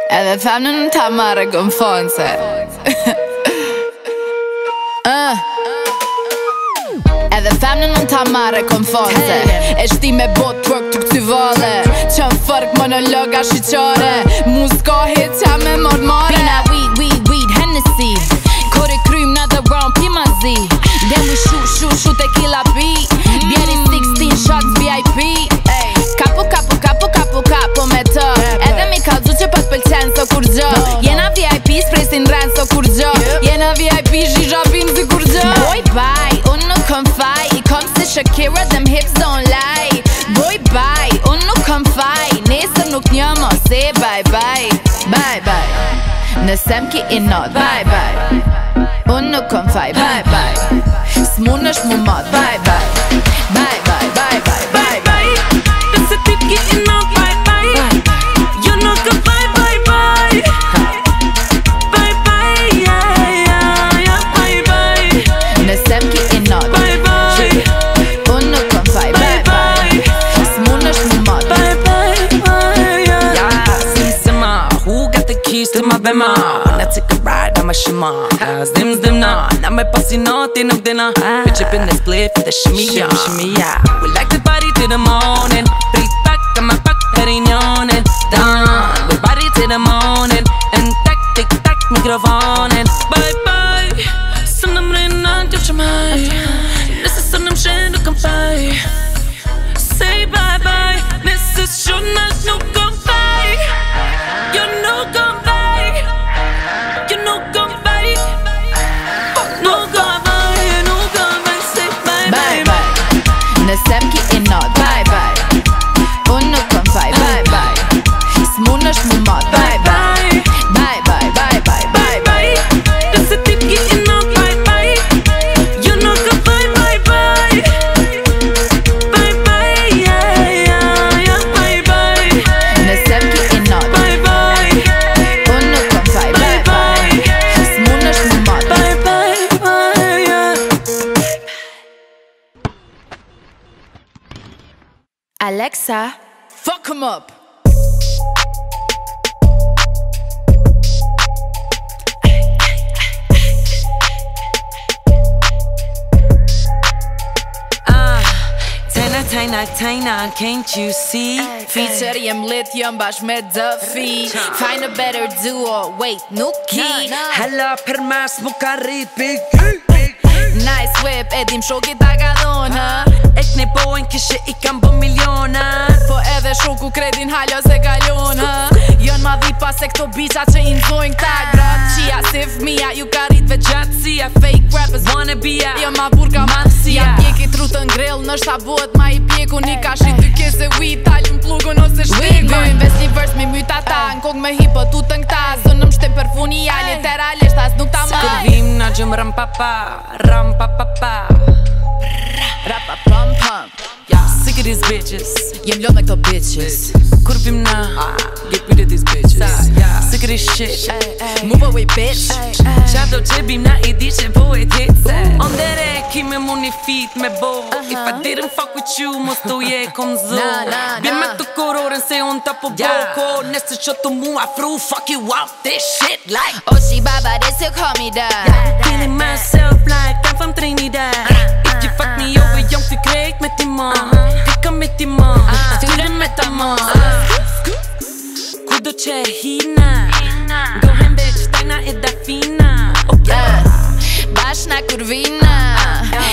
Edhe femnën në ta marrë këm fonse Edhe femnën në ta marrë këm fonse E shti me bot twerk të këty vale Qëm fërk monologa shqyqare Muzka hit qa me mare Pina weed, Hennessy Kur I krym në the round pima zi Then we shoot tequila beat Bjeri 16 shots VIP Kapu me të Edhe mi kalzu që po t'pëlqen so kur gjë Jena VIP s'presin ren so kur gjë Jena VIP zhizha bin si kur gjë Boy bye, unë nuk kom faj I kom si Shakira, them hips don't lie Boy bye, unë nuk kom faj Nesër nuk një mo se bye bye Bye bye Nësem ki I not Bye bye Unë nuk kom faj Bye bye S'mun është mu mat Bye bye Bye bye, bye bye, bye bye Nëse ti t'ki I not Bye bye Jo nuk kom faj Bye bye Bye bye, yeah, bye bye Nësem ki I not Bye bye Unë nuk kom faj Bye bye S'mun është mu mat Bye bye, yeah Sima, who got the keys to my bema When I take a ride, I'm a shima Zdim na, na me pasi nati nuk dina Bitch up in this split for the shimmy We like to party till the morning Free pack, I'm a pack, Perignonen Done, we party till the morning En tak, tik tak, mikrofonen Bye bye Som de redan gjort som mig Nästan som de känner kom faj Say bye bye Nästan journals nog kom faj Jag nog kom faj Jag nog kom faj Nog kom faj Say bye Bye bye Nësem ki I not Bye bye Unë nuk kom faj Bye bye S'mun është mu mat Bye bye Bye bye, bye bye, bye bye Nëse ti t'ki I not Bye bye Jo nuk kom faj Bye bye Bye bye, yeah, bye bye Nësem ki I not Bye bye Unë nuk kom faj Bye bye S'mun është mu mat Bye bye, yeah Alexa Fuck him up Taina, can't you see? Feature jem lit, jem bash me Duffy Find a better duo, wait, nuk ki Hella për mas mu ka rrit big Nice whip, edhim shoki ta ka dhon, Ek ne bojnë kishe I kam bo miliona Po edhe shoku kredin haljo se kalon, Jën ma dhipa se këto bicha që I nzojnë këta Gracia, si fmija, ju ka rrit veç gjatësia Fake rappers Wanna be a Jo ma burka Mansia. Ja pjeki trutën grill, nështa buhet ma I pjeku Ni ka shi ty kese weed, taljum plugun ose shteku Gojnë ves një vers me myta ta Në kong me hipo tutën këta Zënëm shtem për funia, literalisht as nuk ta ma Kur vim na gjëm ram pa pa Rapa pam pam Sick of these bitches Jem lot me këto bitches Kur vim na Get rid of these bitches Sick of this shit Move away bitch Qado që bim na I di që po e t'hit Ondere kime mu një fit me bo If I didn't fuck with you mos të je kom zo Bim me të kororen se unë ta po boko Nesë që të mu afru fuck you out this shit like Oh she baba this you call me that Feeling myself like I'm from Trinidad If you fuck me over jam ty krejt me ti ma Pika me ti ma Styre me ta ma Kudo që e hina Go hem bitch, tajna e da fina Bashna kur vina